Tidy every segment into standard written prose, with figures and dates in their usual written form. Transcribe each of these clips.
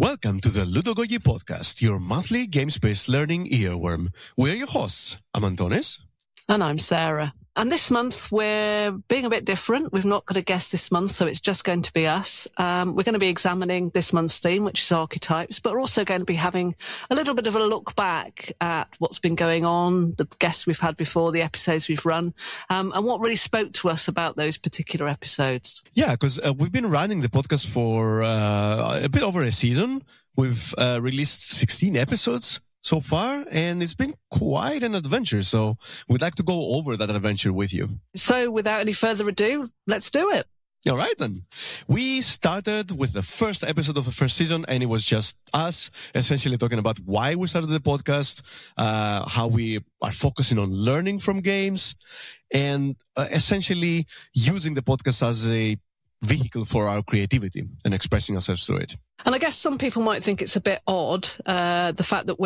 Welcome to the Ludogogy Podcast, your monthly games-based learning earworm. We're your hosts. I'm Antonis. And I'm Sarah. And this month, we're being a bit different. We've not got a guest this month, so it's just going to be us. We're going to be examining this month's theme, which is archetypes, but we're also going to be having a little bit of a look back at what's been going on, the guests we've had before, the episodes we've run, and what really spoke to us about those particular episodes. Yeah, because we've been running the podcast for a bit over a season. We've released 16 episodes so far, and it's been quite an adventure. So we'd like to go over that adventure with you. So without any further ado, let's do it. All right, then. We started with the first episode of the first season, and it was just us essentially talking about why we started the podcast, how we are focusing on learning from games, and essentially using the podcast as a vehicle for our creativity and expressing ourselves through it. And I guess some people might think it's a bit odd, the fact that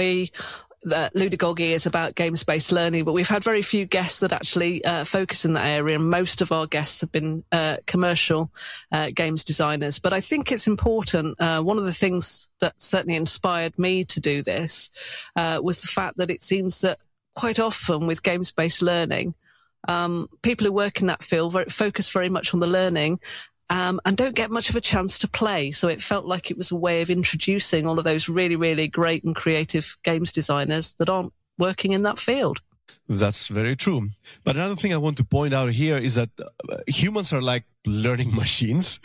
Ludogogy is about games-based learning, but we've had very few guests that actually focus in that area, and most of our guests have been commercial games designers. But I think it's important. One of the things that certainly inspired me to do this was the fact that it seems that quite often with games-based learning, people who work in that field focus very much on the learning, and don't get much of a chance to play. So it felt like it was a way of introducing all of those really, really great and creative games designers that aren't working in that field. That's very true. But another thing I want to point out here is that humans are like learning machines.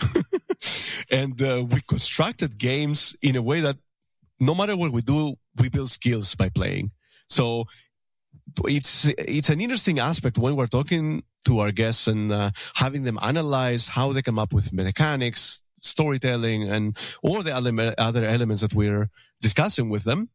And we constructed games in a way that no matter what we do, we build skills by playing. So it's an interesting aspect when we're talking to our guests and having them analyze how they come up with mechanics, storytelling, and all the other elements that we're discussing with them,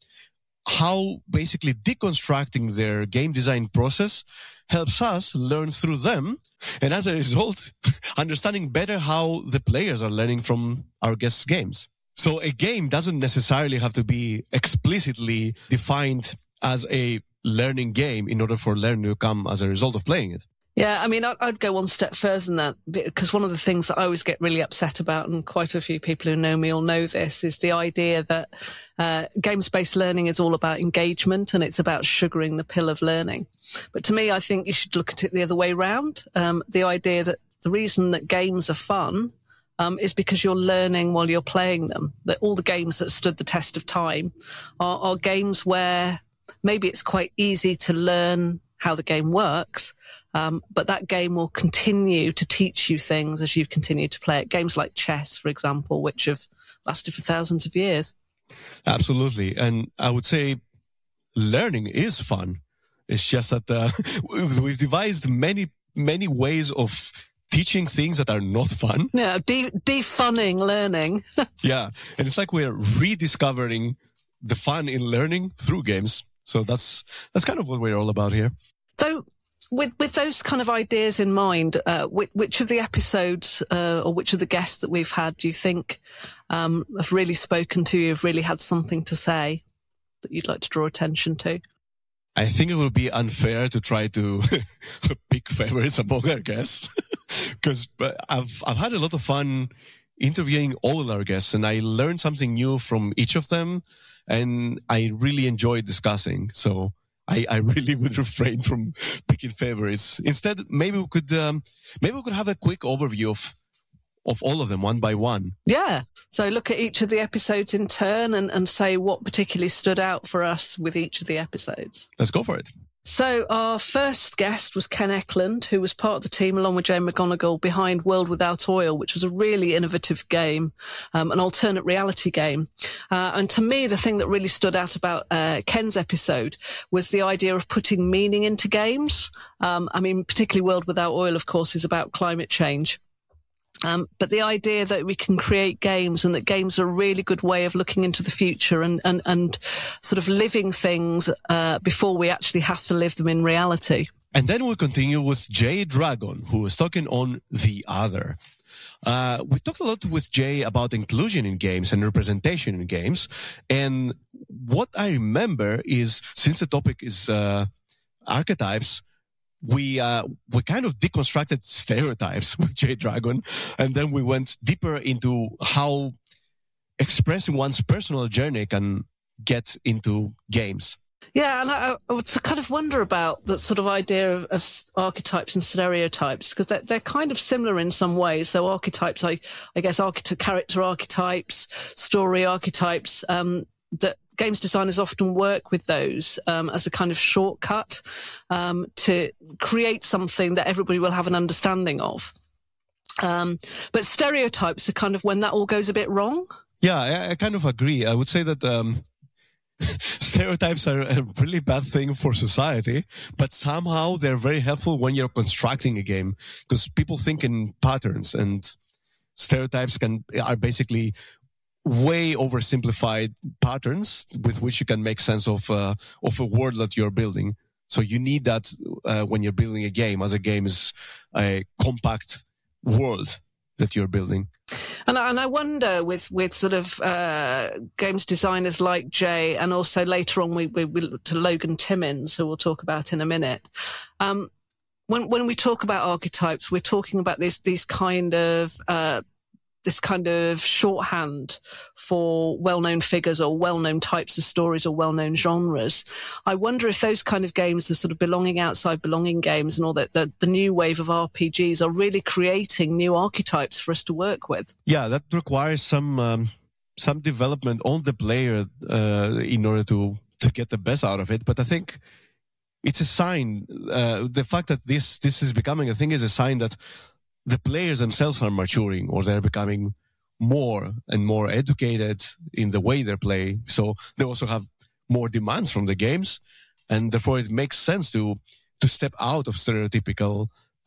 how basically deconstructing their game design process helps us learn through them, and as a result, understanding better how the players are learning from our guests' games. So a game doesn't necessarily have to be explicitly defined as a learning game in order for learning to come as a result of playing it. Yeah, I mean, I'd go one step further than that, because one of the things that I always get really upset about, and quite a few people who know me will know this, is the idea that games-based learning is all about engagement and it's about sugaring the pill of learning. But to me, I think you should look at it the other way around. The idea that the reason that games are fun is because you're learning while you're playing them. That all the games that stood the test of time are games where maybe it's quite easy to learn how the game works, but that game will continue to teach you things as you continue to play it. Games like chess, for example, which have lasted for thousands of years. Absolutely. And I would say learning is fun. It's just that we've devised many ways of teaching things that are not fun. Yeah, defunning learning. Yeah. And it's like we're rediscovering the fun in learning through games. So that's kind of what we're all about here. So with those kind of ideas in mind, which of the episodes or which of the guests that we've had do you think have really spoken to you, have really had something to say that you'd like to draw attention to? I think it would be unfair to try to pick favorites among our guests, because I've had a lot of fun interviewing all our guests, and I learned something new from each of them, and I really enjoyed discussing. So I really would refrain from picking favorites. Instead, maybe we could have a quick overview of all of them one by one. Yeah. So look at each of the episodes in turn and say what particularly stood out for us with each of the episodes. Let's go for it. So our first guest was Ken Eklund, who was part of the team along with Jane McGonigal behind World Without Oil, which was a really innovative game, an alternate reality game. And to me, the thing that really stood out about Ken's episode was the idea of putting meaning into games. I mean, particularly World Without Oil, of course, is about climate change. But the idea that we can create games and that games are a really good way of looking into the future and sort of living things before we actually have to live them in reality. And then we'll continue with Jay Dragon, who was talking on The Other. We talked a lot with Jay about inclusion in games and representation in games. And what I remember is, since the topic is archetypes, we kind of deconstructed stereotypes with Jay Dragon, and then we went deeper into how expressing one's personal journey can get into games. Yeah, and I would kind of wonder about that sort of idea of archetypes and stereotypes, because they're kind of similar in some ways. So archetypes, I guess, character archetypes, story archetypes, that games designers often work with those as a kind of shortcut to create something that everybody will have an understanding of. But stereotypes are kind of when that all goes a bit wrong. Yeah, I kind of agree. I would say that stereotypes are a really bad thing for society, but somehow they're very helpful when you're constructing a game, because people think in patterns, and stereotypes are basically way oversimplified patterns with which you can make sense of a world that you're building. So you need that when you're building a game, as a game is a compact world that you're building. And I wonder with sort of games designers like Jay, and also later on we look to Logan Timmins, who we'll talk about in a minute. When we talk about archetypes, we're talking about these kind of shorthand for well-known figures or well-known types of stories or well-known genres. I wonder if those kind of games, the sort of belonging games and all that, the new wave of RPGs are really creating new archetypes for us to work with. Yeah, that requires some development on the player in order to get the best out of it. But I think it's a sign. The fact that this is becoming a thing is a sign that the players themselves are maturing, or they're becoming more and more educated in the way they play. So they also have more demands from the games, and therefore it makes sense to step out of stereotypical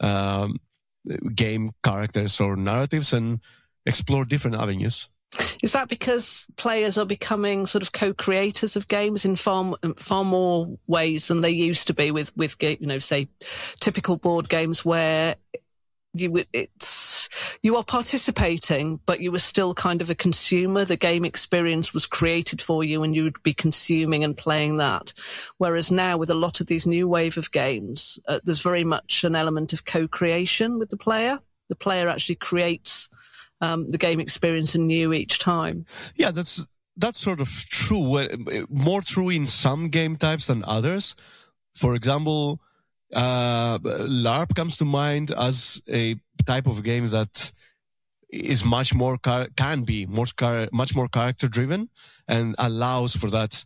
game characters or narratives and explore different avenues. Is that because players are becoming sort of co-creators of games in far more ways than they used to be with say typical board games where you are participating, but you were still kind of a consumer. The game experience was created for you and you would be consuming and playing that. Whereas now with a lot of these new wave of games, there's very much an element of co-creation with the player. The player actually creates the game experience anew each time. Yeah, that's sort of true. More true in some game types than others. For example, LARP comes to mind as a type of game that is much more much more character driven and allows for that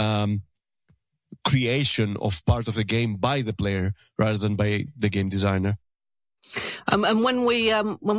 creation of part of the game by the player rather than by the game designer. And when we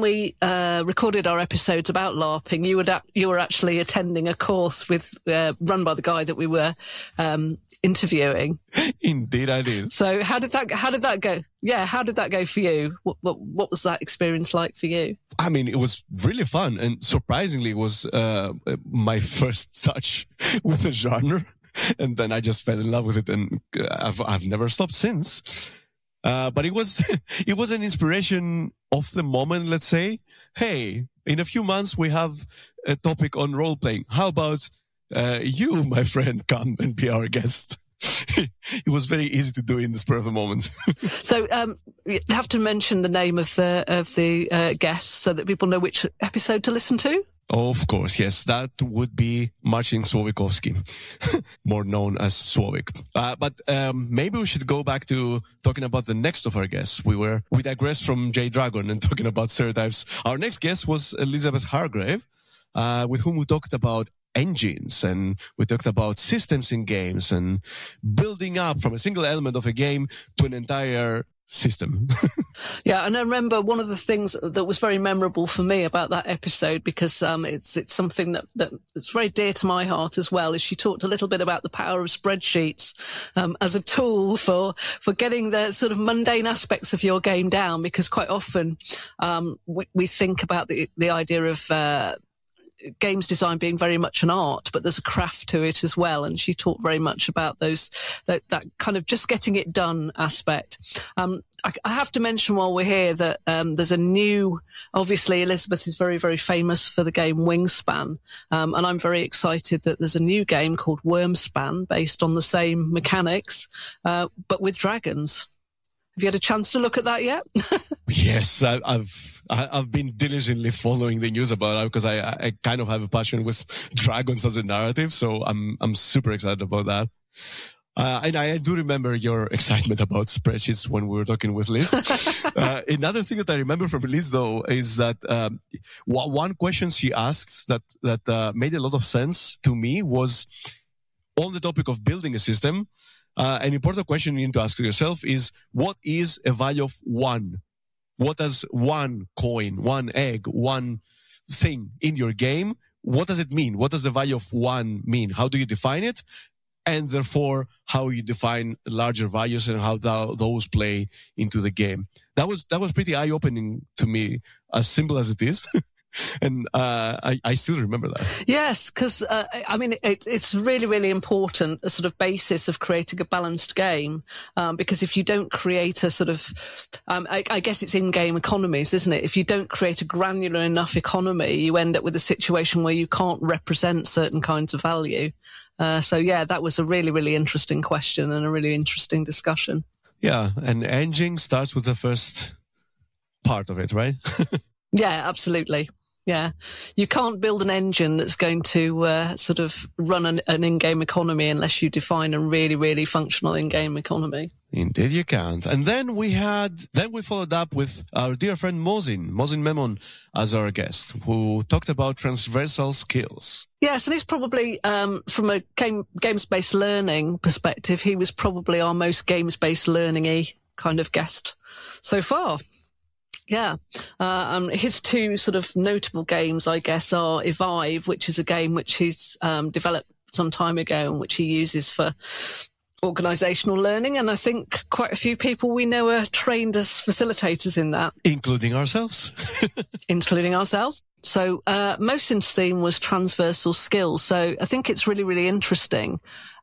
recorded our episodes about LARPing, you were actually attending a course run by the guy that we were interviewing. Indeed, I did. So how did that go? Yeah, how did that go for you? What was that experience like for you? I mean, it was really fun, and surprisingly, it was my first touch with the genre, and then I just fell in love with it, and I've never stopped since. But it was an inspiration of the moment, let's say. Hey, in a few months, we have a topic on role-playing. How about you, my friend, come and be our guest? It was very easy to do in the spur of the moment. So you have to mention the name of the guest so that people know which episode to listen to. Of course, yes. That would be Marcin Słowikowski, more known as Słowik. But maybe we should go back to talking about the next of our guests. We digressed from Jay Dragon and talking about stereotypes. Our next guest was Elizabeth Hargrave, with whom we talked about engines, and we talked about systems in games and building up from a single element of a game to an entire system. Yeah, and I remember one of the things that was very memorable for me about that episode, because it's something that's very dear to my heart as well, is she talked a little bit about the power of spreadsheets as a tool for getting the sort of mundane aspects of your game down, because quite often we think about the idea of games design being very much an art, but there's a craft to it as well. And she talked very much about that kind of just getting it done aspect. I have to mention while we're here that there's a new, obviously Elizabeth is very, very famous for the game Wingspan. And I'm very excited that there's a new game called Wormspan based on the same mechanics, but with dragons. Have you had a chance to look at that yet? Yes, I've I've been diligently following the news about it because I kind of have a passion with dragons as a narrative. So I'm super excited about that. And I do remember your excitement about spreadsheets when we were talking with Liz. Another thing that I remember from Liz, though, is that one question she asked that made a lot of sense to me was on the topic of building a system. An important question you need to ask yourself is, what is a value of 1? What does 1 coin, 1 egg, 1 thing in your game, what does it mean? What does the value of 1 mean? How do you define it? And therefore, how you define larger values and how those play into the game. That was pretty eye-opening to me, as simple as it is. And I still remember that. Yes, because it's really, really important, a sort of basis of creating a balanced game. Because if you don't create a sort of, I guess it's in-game economies, isn't it? If you don't create a granular enough economy, you end up with a situation where you can't represent certain kinds of value. That was a really, really interesting question and a really interesting discussion. Yeah, and engine starts with the first part of it, right? Yeah, absolutely. Yeah. You can't build an engine that's going to sort of run an in-game economy unless you define a really, really functional in-game economy. Indeed you can't. And then we followed up with our dear friend Mosin Memon as our guest, who talked about transversal skills. Yes, and he's probably, from a games-based learning perspective, he was probably our most games-based learning-y kind of guest so far. Yeah. His 2 sort of notable games, I guess, are Evive, which is a game which he's developed some time ago and which he uses for organisational learning. And I think quite a few people we know are trained as facilitators in that. Including ourselves. Including ourselves. So Mosin's theme was transversal skills. So I think it's really, really interesting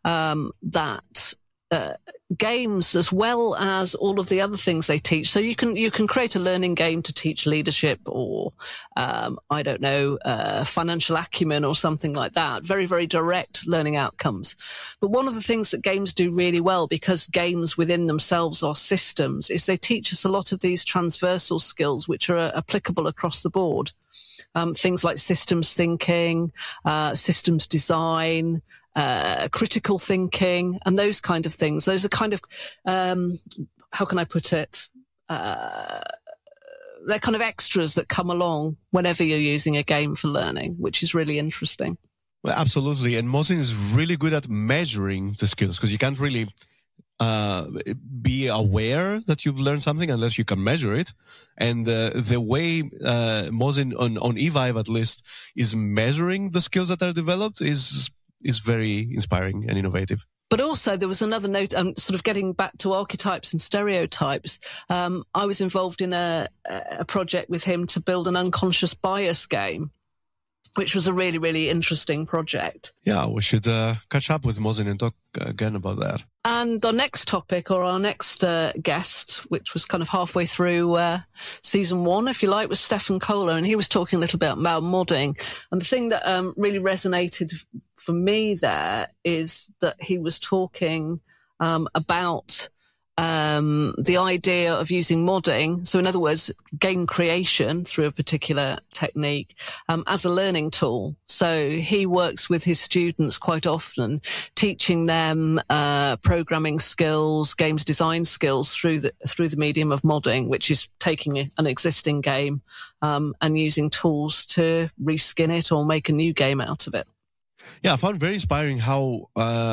that games, as well as all of the other things they teach. So you can create a learning game to teach leadership or financial acumen or something like that. Very, very direct learning outcomes. But one of the things that games do really well, because games within themselves are systems, is they teach us a lot of these transversal skills which are applicable across the board. Things like systems thinking, systems design, critical thinking, and those kind of things. Those are kind of, how can I put it? They're kind of extras that come along whenever you're using a game for learning, which is really interesting. Well, absolutely. And Mosin is really good at measuring the skills, because you can't really be aware that you've learned something unless you can measure it. And the way Mosin on Evive, at least, is measuring the skills that are developed is very inspiring and innovative. But also there was another note, sort of getting back to archetypes and stereotypes. I was involved in a project with him to build an unconscious bias game, which was a really, really interesting project. Yeah, we should catch up with Mosin and talk again about that. And our next topic, or our next guest, which was kind of halfway through season 1, if you like, was Stefan Kohler, and he was talking a little bit about modding. And the thing that really resonated for me there is that he was talking about the idea of using modding. So in other words, game creation through a particular technique, as a learning tool. So he works with his students quite often, teaching them, programming skills, games design skills through the medium of modding, which is taking an existing game, and using tools to reskin it or make a new game out of it. Yeah, I found very inspiring how,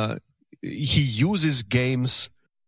he uses games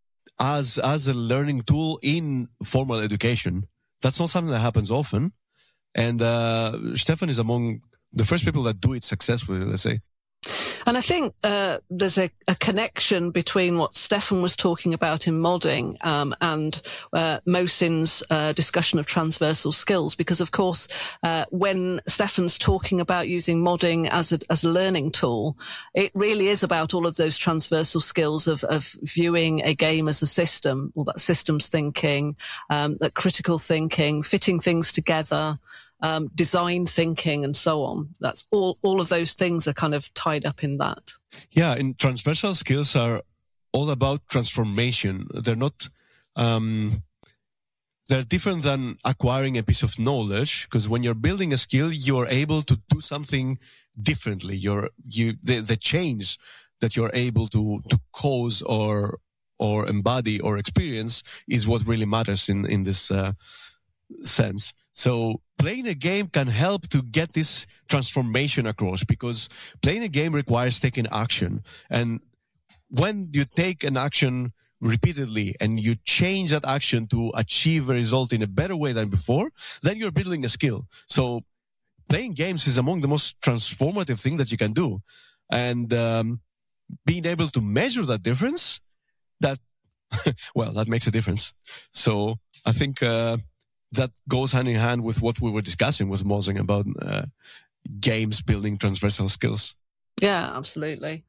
as a learning tool in formal education. That's not something that happens often. And Stefan is among the first people that do it successfully, let's say. And I think there's a connection between what Stefan was talking about in modding and Mosin's discussion of transversal skills, because of course when Stefan's talking about using modding as a learning tool, it really is about all of those transversal skills of viewing a game as a system, all that systems thinking, that critical thinking, fitting things together, design thinking, and so on. That's all of those things are kind of tied up in that. Yeah, and transversal skills are all about transformation. They're not they're different than acquiring a piece of knowledge, because when you're building a skill, you're able to do something differently. The change that you're able to cause or embody or experience is what really matters in this sense. So playing a game can help to get this transformation across, because playing a game requires taking action. And when you take an action repeatedly and you change that action to achieve a result in a better way than before, then you're building a skill. So playing games is among the most transformative thing that you can do. And being able to measure that difference, that makes a difference. So I think that goes hand in hand with what we were discussing with Mozing about games building transversal skills. Yeah, absolutely.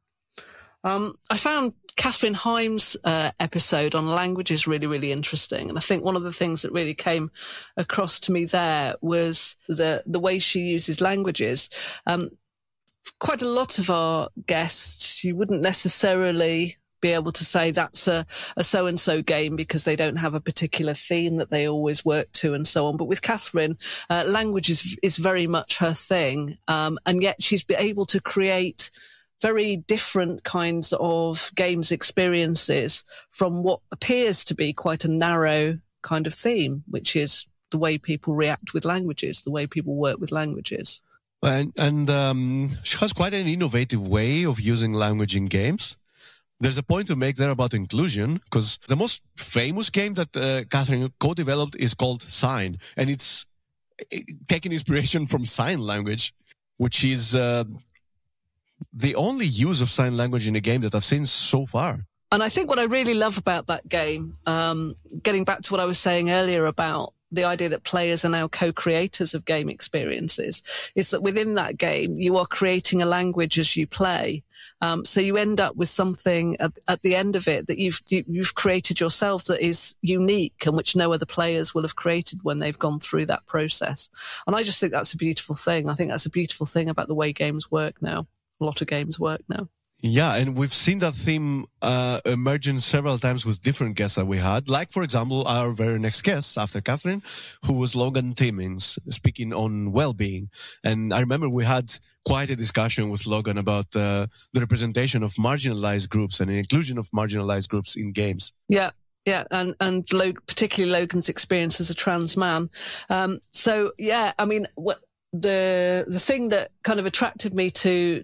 I found Catherine Himes' episode on languages really, really interesting. And I think one of the things that really came across to me there was the way she uses languages. Quite a lot of our guests, you wouldn't necessarily be able to say that's a so-and-so game because they don't have a particular theme that they always work to and so on. But with Catherine, language is very much her thing. And yet she's been able to create very different kinds of games experiences from what appears to be quite a narrow kind of theme, which is the way people react with languages, the way people work with languages. And she has quite an innovative way of using language in games. There's a point to make there about inclusion, because the most famous game that Catherine co-developed is called Sign, and it's taking inspiration from sign language, which is the only use of sign language in a game that I've seen so far. And I think what I really love about that game, getting back to what I was saying earlier about the idea that players are now co-creators of game experiences, is that within that game, you are creating a language as you play. So you end up with something at the end of it that you've created yourself that is unique and which no other players will have created when they've gone through that process. And I just think that's a beautiful thing. I think that's a beautiful thing about the way games work now. A lot of games work now. Yeah, and we've seen that theme emerging several times with different guests that we had. Like, for example, our very next guest after Catherine, who was Logan Timmins, speaking on well-being. And I remember we had quite a discussion with Logan about the representation of marginalized groups and the inclusion of marginalized groups in games. Yeah. Yeah, and particularly Logan's experience as a trans man. So yeah, I mean, the thing that kind of attracted me to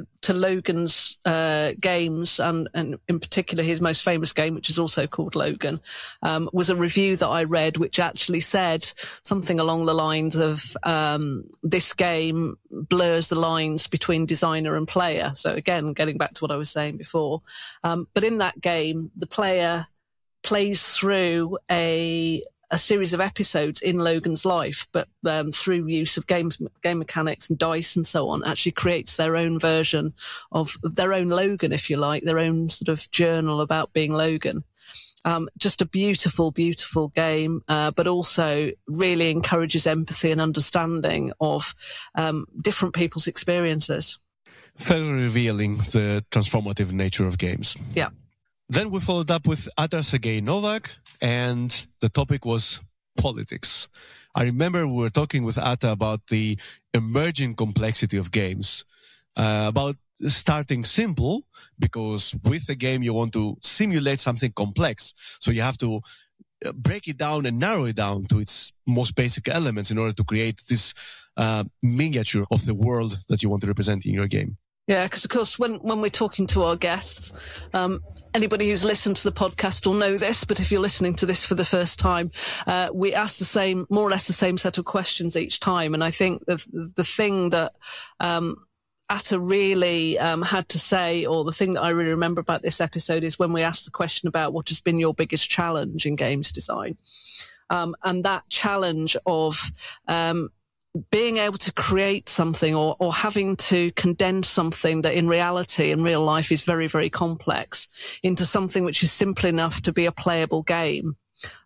Logan's games, and in particular his most famous game, which is also called Logan, was a review that I read which actually said something along the lines of this game blurs the lines between designer and player. So again, getting back to what I was saying before, but in that game, the player plays through a series of episodes in Logan's life, but through use of game mechanics and dice and so on, actually creates their own version of their own Logan, if you like, their own sort of journal about being Logan. Just a beautiful, beautiful game, but also really encourages empathy and understanding of different people's experiences. Further revealing the transformative nature of games. Yeah. Then we followed up with Atar Sergei Novak, and the topic was politics. I remember we were talking with Atar about the emerging complexity of games, about starting simple, because with a game you want to simulate something complex. So you have to break it down and narrow it down to its most basic elements in order to create this miniature of the world that you want to represent in your game. Yeah, because of course, when we're talking to our guests, anybody who's listened to the podcast will know this, but if you're listening to this for the first time, we ask more or less the same set of questions each time. And I think the thing that Atar really had to say, or the thing that I really remember about this episode, is when we asked the question about what has been your biggest challenge in games design. And that challenge of being able to create something or having to condense something that in reality, in real life, is very, very complex into something which is simple enough to be a playable game.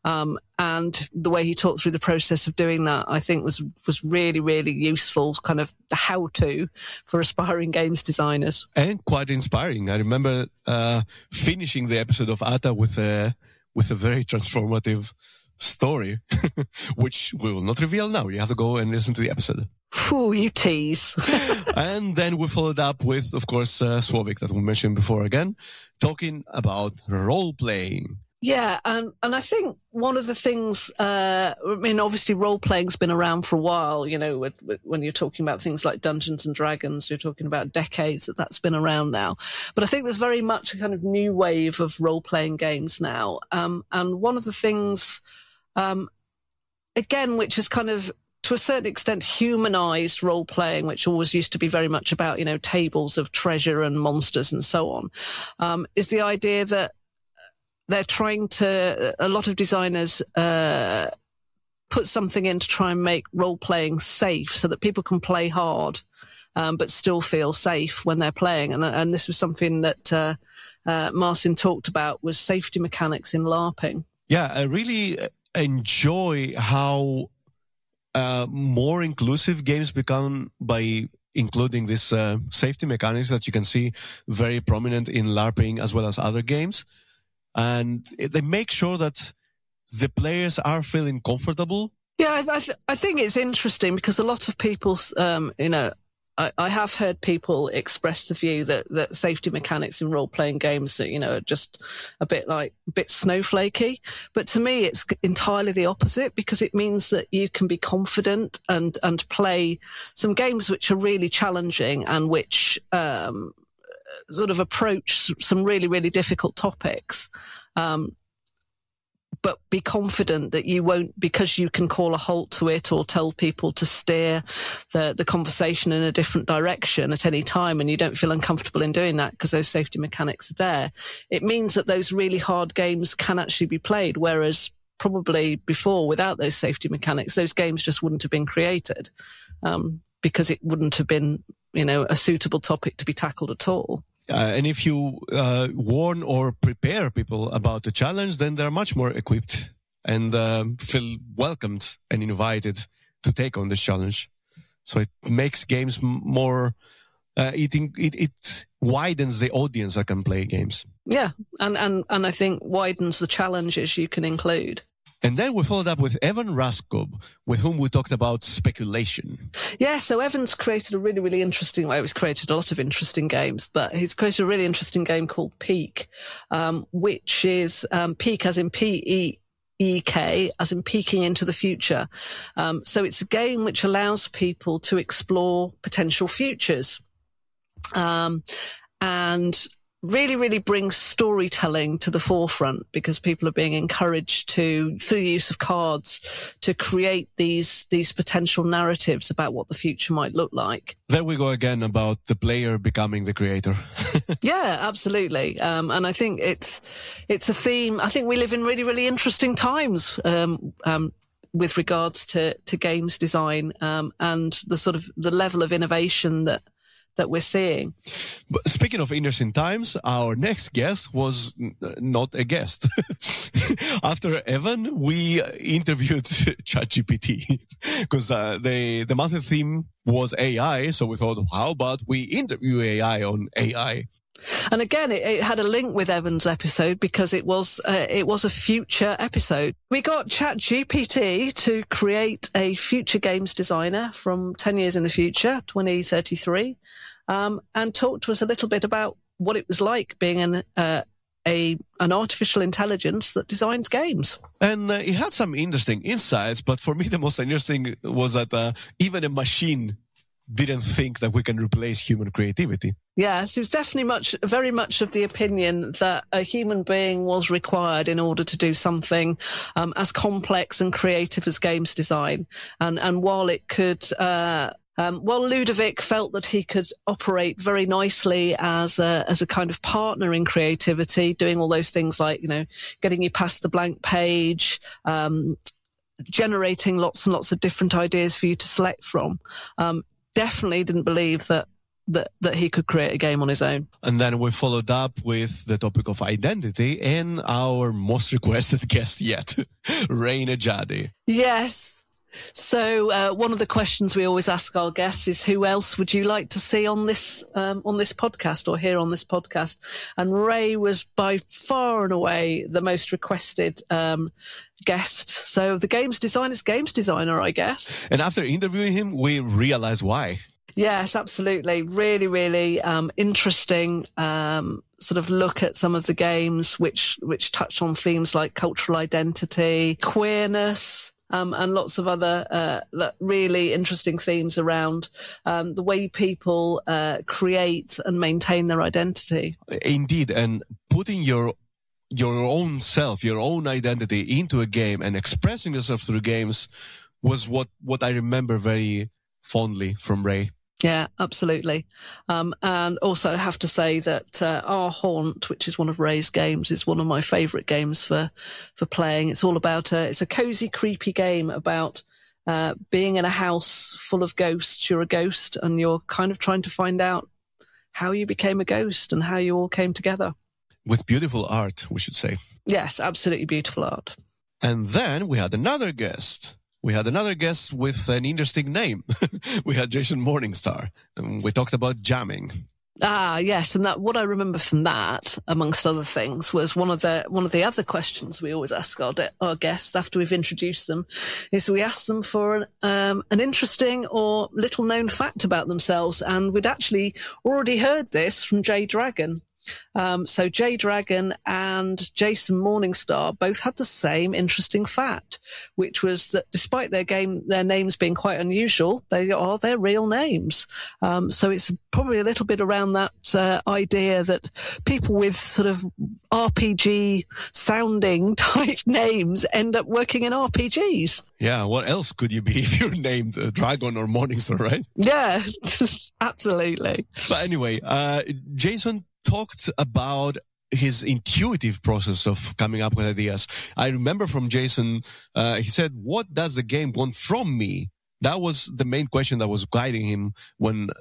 And the way he talked through the process of doing that, I think was really, really useful, kind of the how-to for aspiring games designers. And quite inspiring. I remember finishing the episode of Atar with a very transformative story, which we will not reveal now. You have to go and listen to the episode. Ooh, you tease. And then we followed up with, of course, Słowik that we mentioned before again, talking about role-playing. Yeah, and I think one of the things, obviously role-playing's been around for a while, when you're talking about things like Dungeons and Dragons, you're talking about decades that's been around now. But I think there's very much a kind of new wave of role-playing games now. And one of the things, again, which is kind of, to a certain extent, humanized role-playing, which always used to be very much about, tables of treasure and monsters and so on, is the idea that they're trying to, a lot of designers put something in to try and make role-playing safe so that people can play hard but still feel safe when they're playing. And this was something that Marcin talked about, was safety mechanics in LARPing. Yeah, I really enjoy how more inclusive games become by including this safety mechanics that you can see very prominent in LARPing as well as other games. And they make sure that the players are feeling comfortable. Yeah, I think it's interesting because a lot of people, I have heard people express the view that safety mechanics in role-playing games, are just a bit snowflakey. But to me, it's entirely the opposite, because it means that you can be confident and play some games which are really challenging and which sort of approach some really, really difficult topics. But be confident that you won't, because you can call a halt to it or tell people to steer the conversation in a different direction at any time, and you don't feel uncomfortable in doing that because those safety mechanics are there. It means that those really hard games can actually be played, whereas probably before, without those safety mechanics, those games just wouldn't have been created, because it wouldn't have been, a suitable topic to be tackled at all. And if you warn or prepare people about the challenge, then they're much more equipped and feel welcomed and invited to take on this challenge. So it makes games more, it widens the audience that can play games. Yeah, and I think widens the challenges you can include. And then we followed up with Evan Raskob, with whom we talked about speculation. Yeah, so Evan's created a really, really interesting, he's created a lot of interesting games, but he's created a really interesting game called Peek, which is Peek as in P-E-E-K, as in peeking into the future. So it's a game which allows people to explore potential futures. And really, really brings storytelling to the forefront, because people are being encouraged to, through the use of cards, to create these potential narratives about what the future might look like. There we go again about the player becoming the creator. Yeah, absolutely. And I think it's a theme. I think we live in really, really interesting times, with regards to games design, and the sort of the level of innovation that we're seeing. But speaking of interesting times, our next guest was not a guest. After Evan, we interviewed ChatGPT, because the monthly theme was AI. So we thought, how about we interview AI on AI? And again, it had a link with Evan's episode, because it was a future episode. We got ChatGPT to create a future games designer from 10 years in the future, 2033, and talk to us a little bit about what it was like being an artificial intelligence that designs games. And it had some interesting insights, but for me the most interesting was that even a machine didn't think that we can replace human creativity. Yes, it was definitely very much of the opinion that a human being was required in order to do something as complex and creative as games design. And while it could, while Ludovic felt that he could operate very nicely as a kind of partner in creativity, doing all those things like, getting you past the blank page, generating lots and lots of different ideas for you to select from, definitely didn't believe that he could create a game on his own. And then we followed up with the topic of identity and our most requested guest yet, Ray Nejadi. Yes. So one of the questions we always ask our guests is, who else would you like to see on this podcast or hear on this podcast? And Ray was by far and away the most requested guest. So the games designer, I guess. And after interviewing him, we realized why. Yes, absolutely. Really, really interesting sort of look at some of the games which touch on themes like cultural identity, queerness, and lots of other really interesting themes around the way people create and maintain their identity. Indeed, and putting your own self, your own identity into a game and expressing yourself through games was what I remember very fondly from Ray. Yeah, absolutely. And also I have to say that Our Haunt, which is one of Ray's games, is one of my favourite games for playing. It's all about it's a cosy, creepy game about being in a house full of ghosts. You're a ghost and you're kind of trying to find out how you became a ghost and how you all came together. With beautiful art, we should say. Yes, absolutely beautiful art. And then we had another guest. With an interesting name. We had Jason Morningstar, and we talked about jamming. Ah, yes, and that what I remember from that, amongst other things, was one of the other questions we always ask our guests after we've introduced them, is we ask them for an interesting or little known fact about themselves, and we'd actually already heard this from Jay Dragon. So Jay Dragon and Jason Morningstar both had the same interesting fact, which was that despite their names being quite unusual, they are their real names. So it's probably a little bit around that idea that people with sort of RPG sounding type names end up working in RPGs. Yeah, what else could you be if you're named Dragon or Morningstar, right? Yeah, absolutely. But anyway, Jason talked about his intuitive process of coming up with ideas. I remember from Jason, he said, "What does the game want from me?" That was the main question that is guiding him when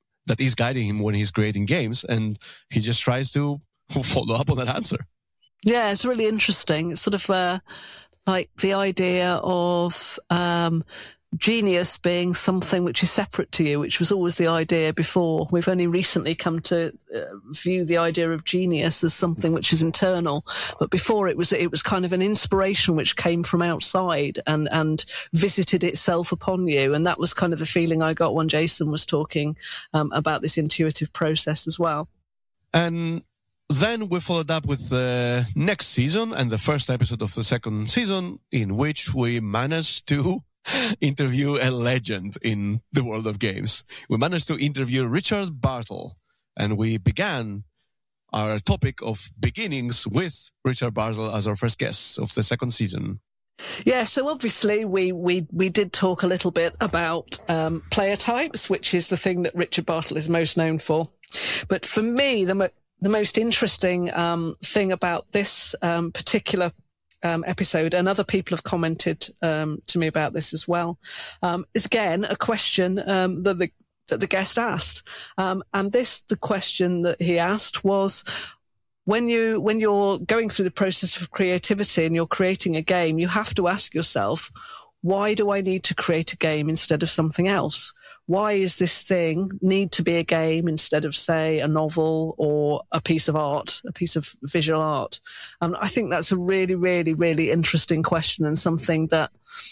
he's creating games, and he just tries to follow up on that answer. Yeah, it's really interesting. It's sort of like the idea of genius being something which is separate to you, which was always the idea before. We've only recently come to view the idea of genius as something which is internal, but before it was kind of an inspiration which came from outside and visited itself upon you, and that was kind of the feeling I got when Jason was talking about this intuitive process as well. And then we followed up with the next season and the first episode of the second season, in which we managed to interview a legend in the world of games. We managed to interview Richard Bartle, and we began our topic of beginnings with Richard Bartle as our first guest of the second season. Yeah, so obviously we did talk a little bit about player types, which is the thing that Richard Bartle is most known for. But for me, the most interesting thing about this particular episode, and other people have commented to me about this as well, is again a question that the guest asked, and the question that he asked was, when you're going through the process of creativity and you're creating a game, you have to ask yourself, why do I need to create a game instead of something else? Why is this thing need to be a game instead of, say, a novel or a piece of art, a piece of visual art? I think that's a really, really, really interesting question, and something that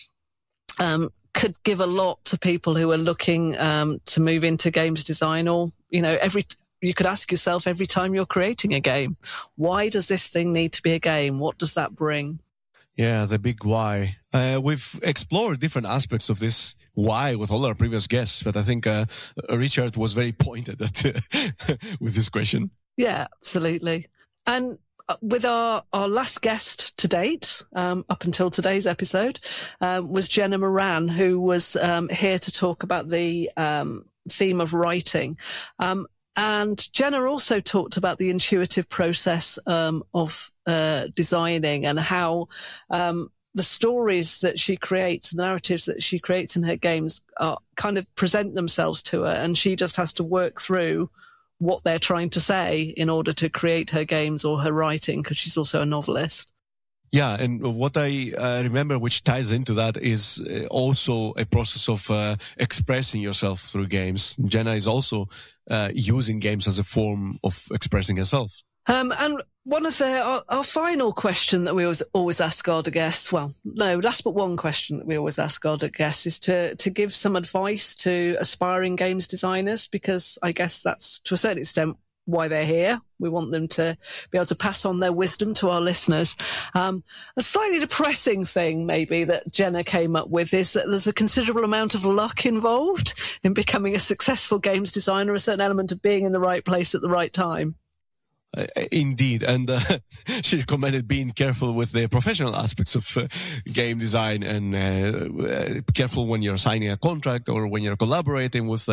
could give a lot to people who are looking to move into games design, or, you could ask yourself every time you're creating a game, why does this thing need to be a game? What does that bring? Yeah, the big why. We've explored different aspects of this why with all our previous guests, but I think Richard was very pointed at with this question. Yeah, absolutely. And with our last guest to date, up until today's episode, was Jenna Moran, who was here to talk about the theme of writing. And Jenna also talked about the intuitive process of designing, and how the stories that she creates, the narratives that she creates in her games kind of present themselves to her, and she just has to work through what they're trying to say in order to create her games or her writing, because she's also a novelist. Yeah, and what I remember, which ties into that, is also a process of expressing yourself through games. Jenna is also using games as a form of expressing herself. And one of our final question that we always ask our guests, well, no, last but one question that we always ask our guests is to give some advice to aspiring games designers, because I guess that's to a certain extent why they're here. We want them to be able to pass on their wisdom to our listeners. A slightly depressing thing maybe that Jenna came up with is that there's a considerable amount of luck involved in becoming a successful games designer, a certain element of being in the right place at the right time. Indeed, and she recommended being careful with the professional aspects of game design, and careful when you're signing a contract or when you're collaborating with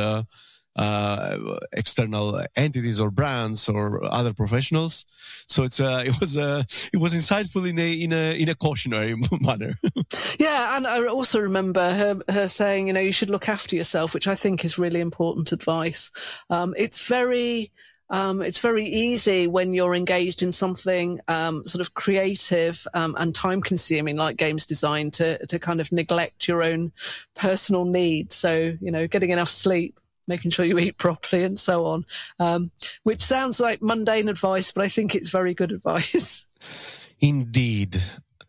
external entities or brands or other professionals. So it was insightful in a cautionary manner. Yeah, and I also remember her saying, you should look after yourself, which I think is really important advice. It's very easy when you're engaged in something sort of creative and time consuming like games design to kind of neglect your own personal needs. So, getting enough sleep, making sure you eat properly and so on, which sounds like mundane advice, but I think it's very good advice. Indeed.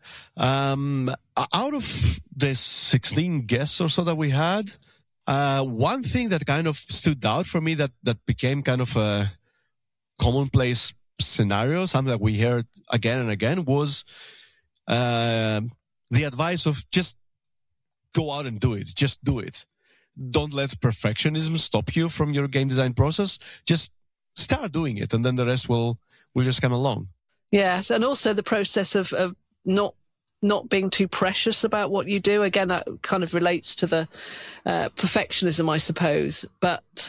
Out of the 16 guests or so that we had, one thing that kind of stood out for me that became kind of a commonplace scenario, something that we heard again and again, was the advice of just go out and do it. Just do it. Don't let perfectionism stop you from your game design process. Just start doing it, and then the rest will just come along. Yes, and also the process of not being too precious about what you do. Again, that kind of relates to the perfectionism, I suppose. But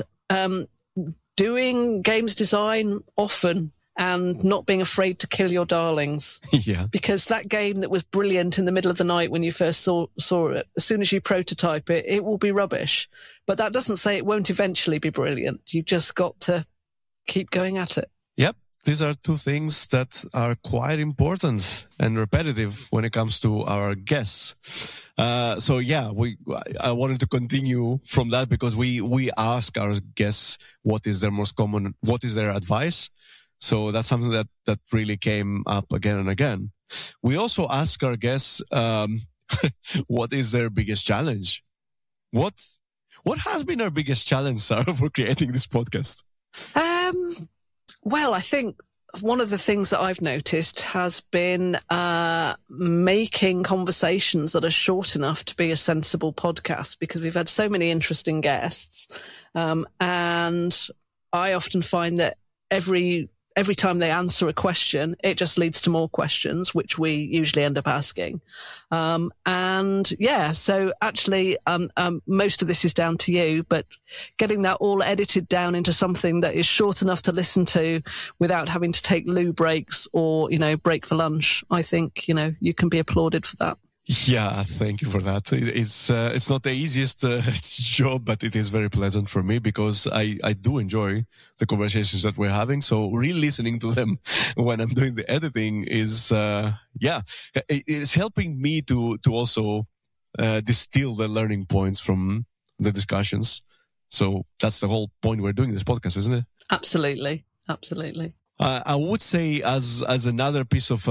doing games design often and not being afraid to kill your darlings. Yeah. Because that game that was brilliant in the middle of the night when you first saw it, as soon as you prototype it, it will be rubbish. But that doesn't say it won't eventually be brilliant. You've just got to keep going at it. Yep. These are two things that are quite important and repetitive when it comes to our guests. So yeah, I wanted to continue from that because we ask our guests what is their advice. So that's something that really came up again and again. We also ask our guests, what is their biggest challenge? What has been our biggest challenge, Sarah, for creating this podcast? Well, I think one of the things that I've noticed has been making conversations that are short enough to be a sensible podcast, because we've had so many interesting guests. And I often find that every time they answer a question, it just leads to more questions, which we usually end up asking. And yeah, so actually, most of this is down to you, but getting that all edited down into something that is short enough to listen to without having to take loo breaks or, break for lunch, I think, you can be applauded for that. Yeah, thank you for that. It's not the easiest job, but it is very pleasant for me because I do enjoy the conversations that we're having. So re-listening to them when I'm doing the editing is, it's helping me to also distill the learning points from the discussions. So that's the whole point we're doing this podcast, isn't it? Absolutely. Absolutely. I would say as another piece of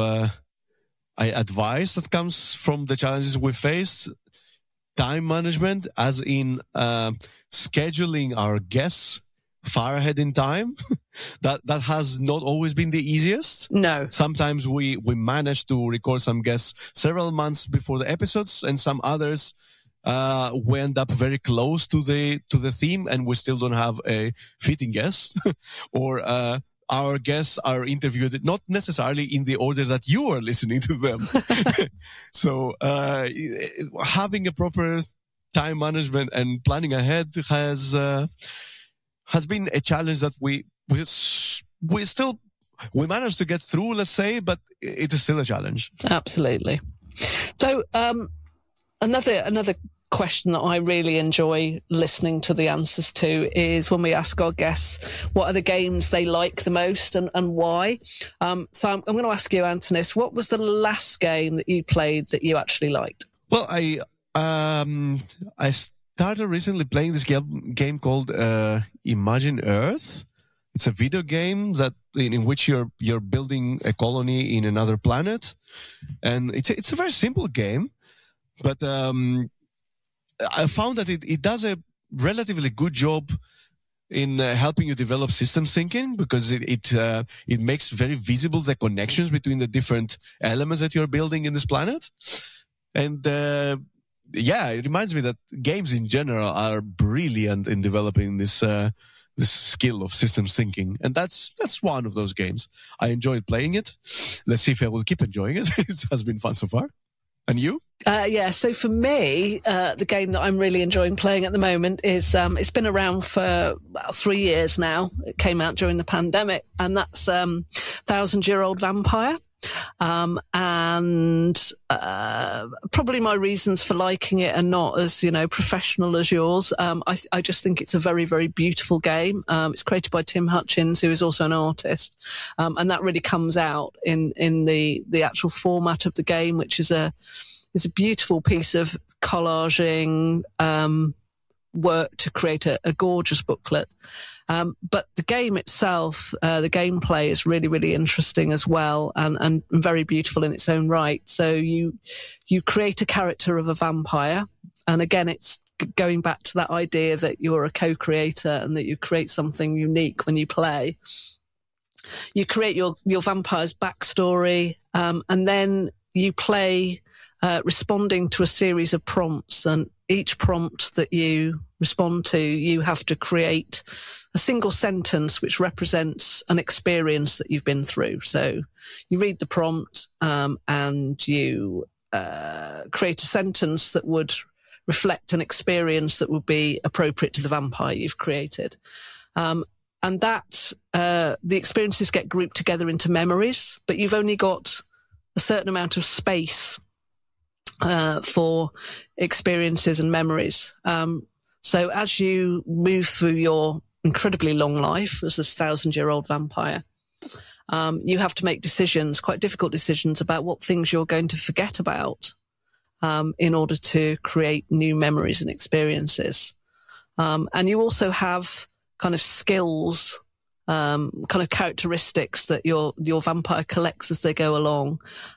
advice that comes from the challenges we faced, time management, as in scheduling our guests far ahead in time. that has not always been the easiest. No. Sometimes we manage to record some guests several months before the episodes, and some others we end up very close to the theme and we still don't have a fitting guest. Or our guests are interviewed not necessarily in the order that you are listening to them. So having a proper time management and planning ahead has been a challenge that we managed to get through, let's say, but it is still a challenge. Absolutely. So another question that I really enjoy listening to the answers to is when we ask our guests what are the games they like the most and why. So I'm going to ask you, Antonis, what was the last game that you played that you actually liked? Well, I started recently playing this game called Imagine Earth. It's a video game in which you're building a colony in another planet, and it's a very simple game, but I found that it does a relatively good job in helping you develop systems thinking, because it makes very visible the connections between the different elements that you're building in this planet, and it reminds me that games in general are brilliant in developing this skill of systems thinking. And that's one of those games. I enjoyed playing it. Let's see if I will keep enjoying it. It has been fun so far. And you? So for me, the game that I'm really enjoying playing at the moment is, it's been around for about 3 years now. It came out during the pandemic, and that's 1,000-Year-Old Vampire. Probably my reasons for liking it are not as, professional as yours. I just think it's a very, very beautiful game. It's created by Tim Hutchins, who is also an artist. And that really comes out in the actual format of the game, which is a beautiful piece of collaging, work to create a gorgeous booklet. But the game itself, the gameplay is really, really interesting as well, and very beautiful in its own right. So you create a character of a vampire. And again, it's going back to that idea that you're a co-creator and that you create something unique when you play. You create your vampire's backstory, and then you play responding to a series of prompts, and each prompt that you respond to, you have to create a single sentence which represents an experience that you've been through. So you read the prompt, and you create a sentence that would reflect an experience that would be appropriate to the vampire you've created. And that the experiences get grouped together into memories, but you've only got a certain amount of space for experiences and memories. So as you move through your incredibly long life as this 1,000-year-old vampire, you have to make decisions, quite difficult decisions, about what things you're going to forget about in order to create new memories and experiences. And you also have kind of skills, kind of characteristics that your vampire collects as they go along.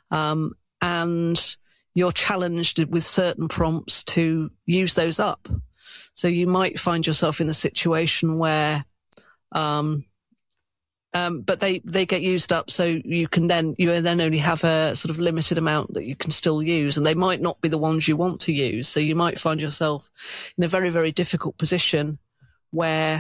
And you're challenged with certain prompts to use those up. So you might find yourself in a situation where, but they get used up. So you then only have a sort of limited amount that you can still use, and they might not be the ones you want to use. So you might find yourself in a very, very difficult position where,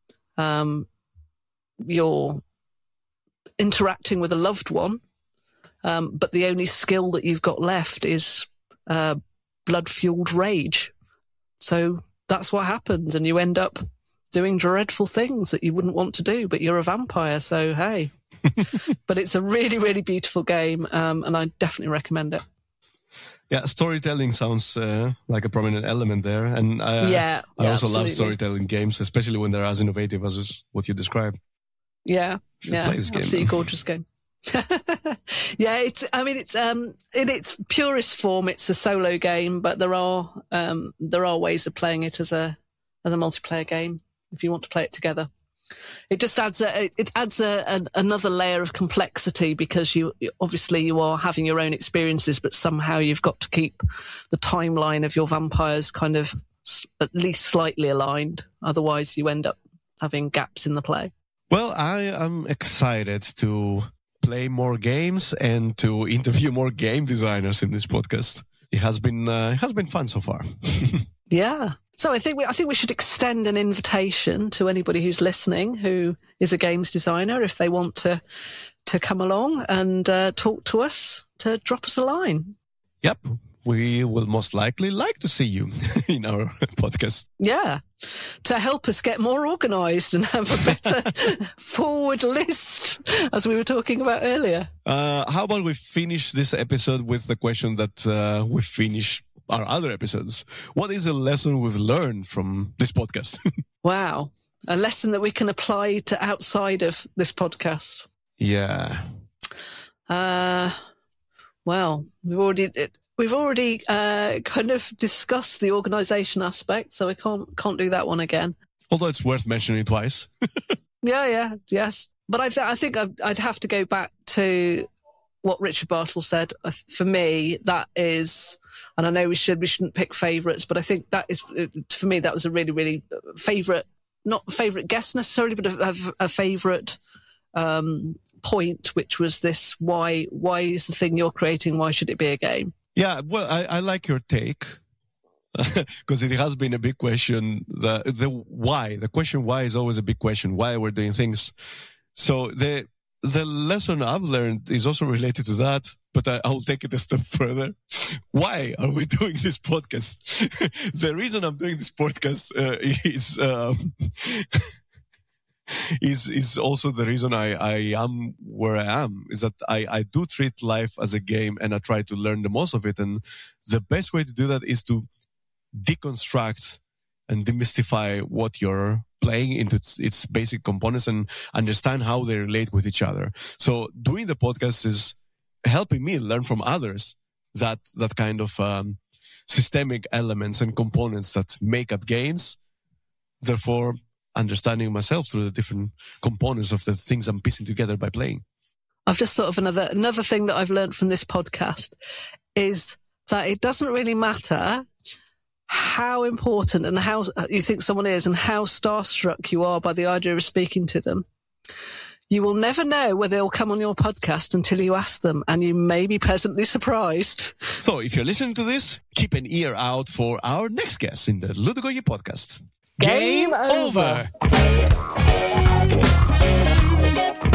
you're interacting with a loved one, but the only skill that you've got left is blood-fueled rage. So that's what happens, and you end up doing dreadful things that you wouldn't want to do, but you're a vampire, so hey. But it's a really, really beautiful game, and I definitely recommend it. Yeah, storytelling sounds like a prominent element there, and I also absolutely love storytelling games, especially when they're as innovative as what you described. Yeah, play this game, absolutely gorgeous game. Yeah, it's in its purest form, it's a solo game, but there are ways of playing it as a multiplayer game if you want to play it together. It just adds another layer of complexity, because you are having your own experiences, but somehow you've got to keep the timeline of your vampires kind of at least slightly aligned. Otherwise, you end up having gaps in the play. Well, I am excited to play more games and to interview more game designers in this podcast. It has been fun so far. Yeah. So I think we should extend an invitation to anybody who's listening who is a games designer, if they want to come along and talk to us, to drop us a line. Yep. We will most likely like to see you in our podcast. Yeah, to help us get more organised and have a better forward list, as we were talking about earlier. How about we finish this episode with the question that we finish our other episodes. What is a lesson we've learned from this podcast? Wow. A lesson that we can apply to outside of this podcast. Yeah. Well, we've already kind of discussed the organisation aspect, so we can't do that one again. Although it's worth mentioning twice. Yes. But I think I'd have to go back to what Richard Bartle said. For me, that is, and I know we shouldn't pick favourites, but I think that is, for me, that was a really, really favourite, not favourite guest necessarily, but a favourite point, which was this: why is the thing you're creating, why should it be a game? Yeah, well, I like your take, because it has been a big question. The why, the question why is always a big question. Why we're doing things. So the lesson I've learned is also related to that, but I'll take it a step further. Why are we doing this podcast? The reason I'm doing this podcast is also the reason I am where I am, is that I do treat life as a game and I try to learn the most of it. And the best way to do that is to deconstruct and demystify what you're playing into its basic components and understand how they relate with each other. So doing the podcast is helping me learn from others that kind of systemic elements and components that make up games. Therefore, understanding myself through the different components of the things I'm piecing together by playing. I've just thought of another thing that I've learned from this podcast is that it doesn't really matter how important and how you think someone is and how starstruck you are by the idea of speaking to them. You will never know whether they'll come on your podcast until you ask them, and you may be pleasantly surprised. So if you're listening to this, keep an ear out for our next guest in the Ludogogi podcast. Game over.